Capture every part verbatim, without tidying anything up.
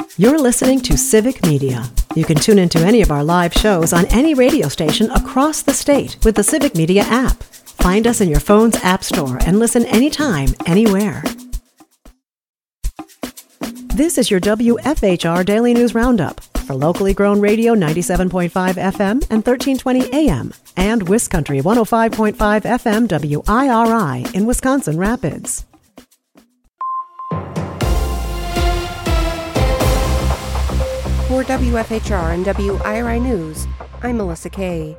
You're listening to Civic Media. You can tune into any of our live shows on any radio station across the state with the Civic Media app. Find us in your phone's app store and listen anytime, anywhere. This is your W F H R Daily News Roundup for locally grown radio ninety-seven point five F M and thirteen twenty A M and WisCountry one oh five point five F M W I R I in Wisconsin Rapids. For W F H R and W I R I News, I'm Melissa Kay.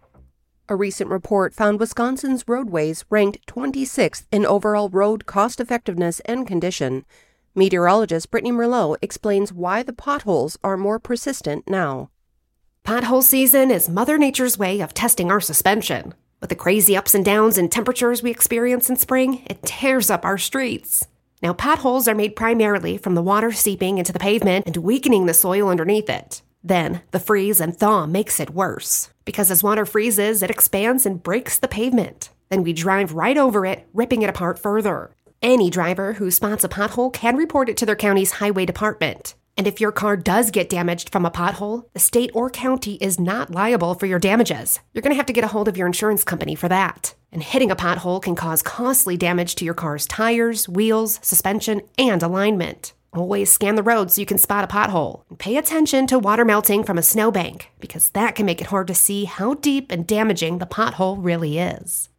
A recent report found Wisconsin's roadways ranked twenty-sixth in overall road cost-effectiveness and condition. Meteorologist Brittany Merlot explains why the potholes are more persistent now. Pothole season is Mother Nature's way of testing our suspension. With the crazy ups and downs in temperatures we experience in spring, it tears up our streets. Now, potholes are made primarily from the water seeping into the pavement and weakening the soil underneath it. Then, the freeze and thaw makes it worse. Because as water freezes, it expands and breaks the pavement. Then we drive right over it, ripping it apart further. Any driver who spots a pothole can report it to their county's highway department. And if your car does get damaged from a pothole, the state or county is not liable for your damages. You're going to have to get a hold of your insurance company for that. And hitting a pothole can cause costly damage to your car's tires, wheels, suspension, and alignment. Always scan the road so you can spot a pothole. And pay attention to water melting from a snowbank, because that can make it hard to see how deep and damaging the pothole really is.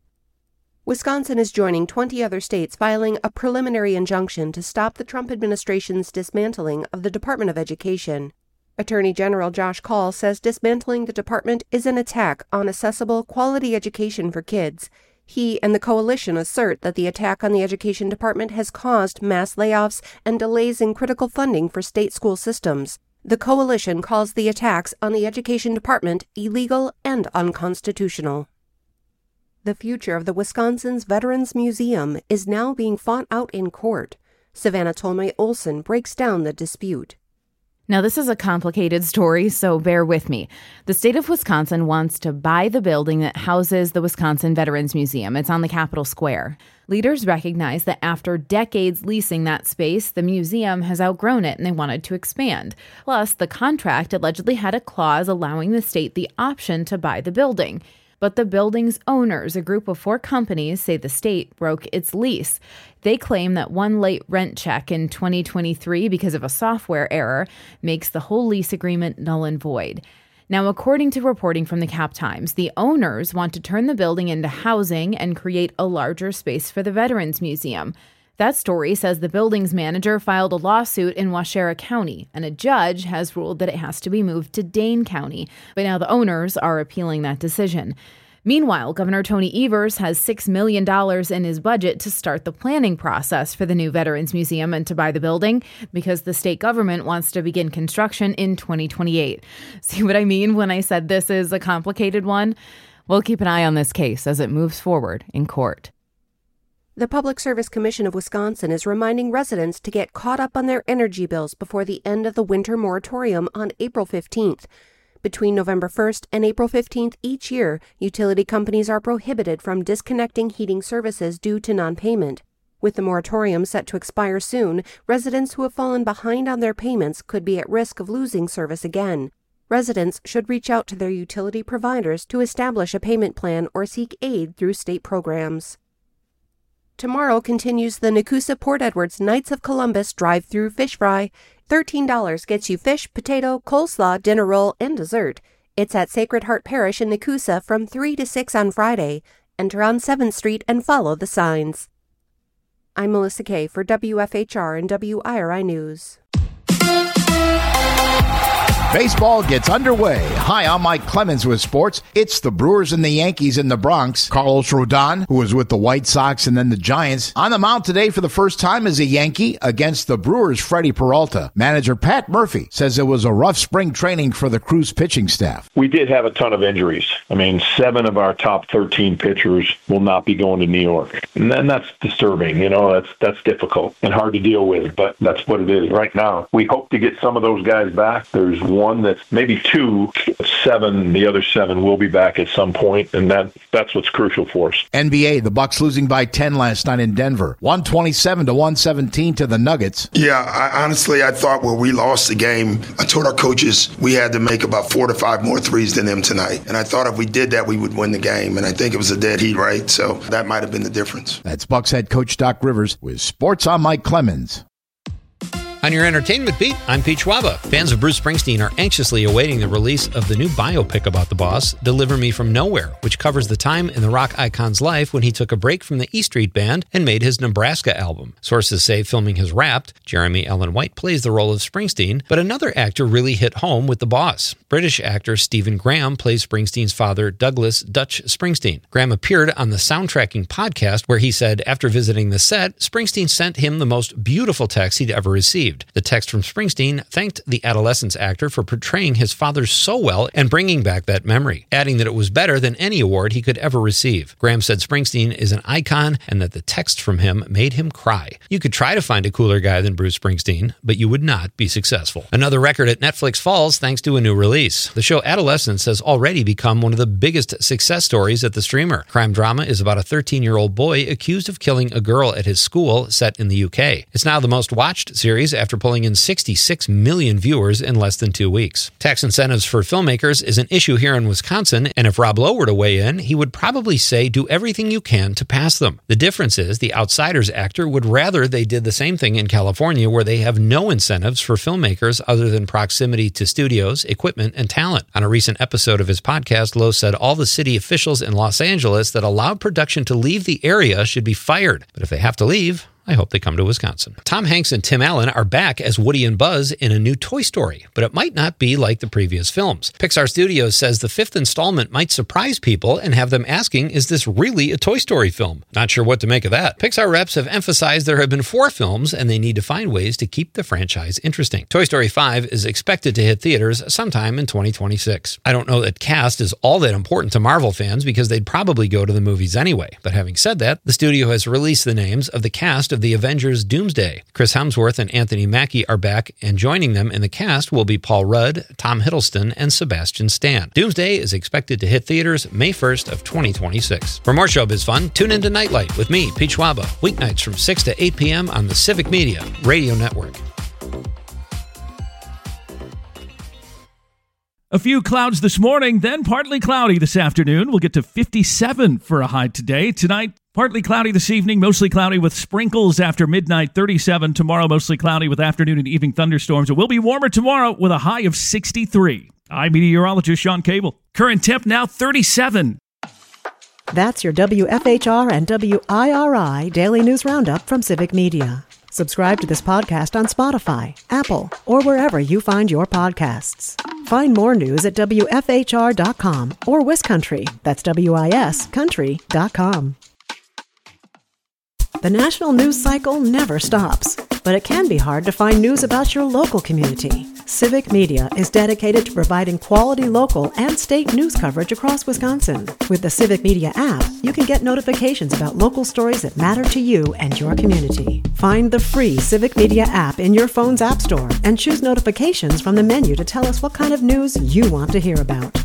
Wisconsin is joining twenty other states filing a preliminary injunction to stop the Trump administration's dismantling of the Department of Education. Attorney General Josh Kaul says dismantling the department is an attack on accessible, quality education for kids. He and the coalition assert that the attack on the education department has caused mass layoffs and delays in critical funding for state school systems. The coalition calls the attacks on the education department illegal and unconstitutional. The future of the Wisconsin's Veterans Museum is now being fought out in court. Savannah Tolmay Olson breaks down the dispute. Now, this is a complicated story, so bear with me. The state of Wisconsin wants to buy the building that houses the Wisconsin Veterans Museum. It's on the Capitol Square. Leaders recognize that after decades leasing that space, the museum has outgrown it and they wanted to expand. Plus, the contract allegedly had a clause allowing the state the option to buy the building. But the building's owners, a group of four companies, say the state broke its lease. They claim that one late rent check in twenty twenty-three because of a software error makes the whole lease agreement null and void. Now, according to reporting from the Cap Times, the owners want to turn the building into housing and create a larger space for the Veterans Museum. That story says the building's manager filed a lawsuit in Waushara County, and a judge has ruled that it has to be moved to Dane County. But now the owners are appealing that decision. Meanwhile, Governor Tony Evers has six million dollars in his budget to start the planning process for the new Veterans Museum and to buy the building because the state government wants to begin construction in twenty twenty-eight. See what I mean when I said this is a complicated one? We'll keep an eye on this case as it moves forward in court. The Public Service Commission of Wisconsin is reminding residents to get caught up on their energy bills before the end of the winter moratorium on April fifteenth. Between November first and April fifteenth each year, utility companies are prohibited from disconnecting heating services due to non-payment. With the moratorium set to expire soon, residents who have fallen behind on their payments could be at risk of losing service again. Residents should reach out to their utility providers to establish a payment plan or seek aid through state programs. Tomorrow continues the Nekoosa Port Edwards Knights of Columbus drive-through fish fry. thirteen dollars gets you fish, potato, coleslaw, dinner roll, and dessert. It's at Sacred Heart Parish in Nekoosa from three to six on Friday. Enter on seventh Street and follow the signs. I'm Melissa Kay for W F H R and W I R I News. Baseball gets underway. Hi, I'm Mike Clemens with sports. It's the Brewers and the Yankees in the Bronx. Carlos Rodon, who was with the White Sox and then the Giants, on the mound today for the first time as a Yankee against the Brewers' Freddie Peralta. Manager Pat Murphy says it was a rough spring training for the Crew's pitching staff. We did have a ton of injuries. I mean, seven of our top thirteen pitchers will not be going to New York. And then that's disturbing. You know, that's that's difficult and hard to deal with, but that's what it is right now. We hope to get some of those guys back. There's one one that maybe two, seven, the other seven will be back at some point, and that that's what's crucial for us. N B A, the Bucks losing by ten last night in Denver, one twenty-seven to one seventeen to the Nuggets. Yeah, I, honestly, I thought when we lost the game, I told our coaches we had to make about four to five more threes than them tonight, and I thought if we did that, we would win the game, and I think it was a dead heat, right? So that might have been the difference. That's Bucks head coach Doc Rivers with Sports on Mike Clemens. On your entertainment beat, I'm Pete Schwaba. Fans of Bruce Springsteen are anxiously awaiting the release of the new biopic about the boss, Deliver Me From Nowhere, which covers the time in the rock icon's life when he took a break from the E Street Band and made his Nebraska album. Sources say filming has wrapped. Jeremy Allen White plays the role of Springsteen, but another actor really hit home with the boss. British actor Stephen Graham plays Springsteen's father, Douglas Dutch Springsteen. Graham appeared on the Soundtracking podcast where he said after visiting the set, Springsteen sent him the most beautiful text he'd ever received. The text from Springsteen thanked the Adolescence actor for portraying his father so well and bringing back that memory, adding that it was better than any award he could ever receive. Graham said Springsteen is an icon and that the text from him made him cry. You could try to find a cooler guy than Bruce Springsteen, but you would not be successful. Another record at Netflix falls thanks to a new release. The show Adolescence has already become one of the biggest success stories at the streamer. Crime drama is about a thirteen-year-old boy accused of killing a girl at his school set in the U K. It's now the most watched series after pulling in sixty-six million viewers in less than two weeks. Tax incentives for filmmakers is an issue here in Wisconsin, and if Rob Lowe were to weigh in, he would probably say do everything you can to pass them. The difference is the Outsiders actor would rather they did the same thing in California, where they have no incentives for filmmakers other than proximity to studios, equipment, and talent. On a recent episode of his podcast, Lowe said all the city officials in Los Angeles that allowed production to leave the area should be fired. But if they have to leave, I hope they come to Wisconsin. Tom Hanks and Tim Allen are back as Woody and Buzz in a new Toy Story, but it might not be like the previous films. Pixar Studios says the fifth installment might surprise people and have them asking, is this really a Toy Story film? Not sure what to make of that. Pixar reps have emphasized there have been four films and they need to find ways to keep the franchise interesting. Toy Story five is expected to hit theaters sometime in twenty twenty-six. I don't know that cast is all that important to Marvel fans because they'd probably go to the movies anyway. But having said that, the studio has released the names of the cast of the Avengers Doomsday. Chris Hemsworth and Anthony Mackie are back, and joining them in the cast will be Paul Rudd, Tom Hiddleston, and Sebastian Stan. Doomsday is expected to hit theaters May first of twenty twenty-six. For more showbiz fun, tune into Nightlight with me, Pete Schwaba, weeknights from six to eight p.m. on the Civic Media Radio Network. A few clouds this morning, then partly cloudy this afternoon. We'll get to fifty-seven for a high today. Tonight, partly cloudy this evening, mostly cloudy with sprinkles after midnight, thirty-seven. Tomorrow, mostly cloudy with afternoon and evening thunderstorms. It will be warmer tomorrow with a high of sixty-three. I'm meteorologist Sean Cable. Current temp now thirty-seven. That's your W F H R and W I R I Daily News Roundup from Civic Media. Subscribe to this podcast on Spotify, Apple, or wherever you find your podcasts. Find more news at W F H R dot com or WisCountry. That's W I S country dot com. The national news cycle never stops, but it can be hard to find news about your local community. Civic Media is dedicated to providing quality local and state news coverage across Wisconsin. With the Civic Media app, you can get notifications about local stories that matter to you and your community. Find the free Civic Media app in your phone's app store and choose notifications from the menu to tell us what kind of news you want to hear about.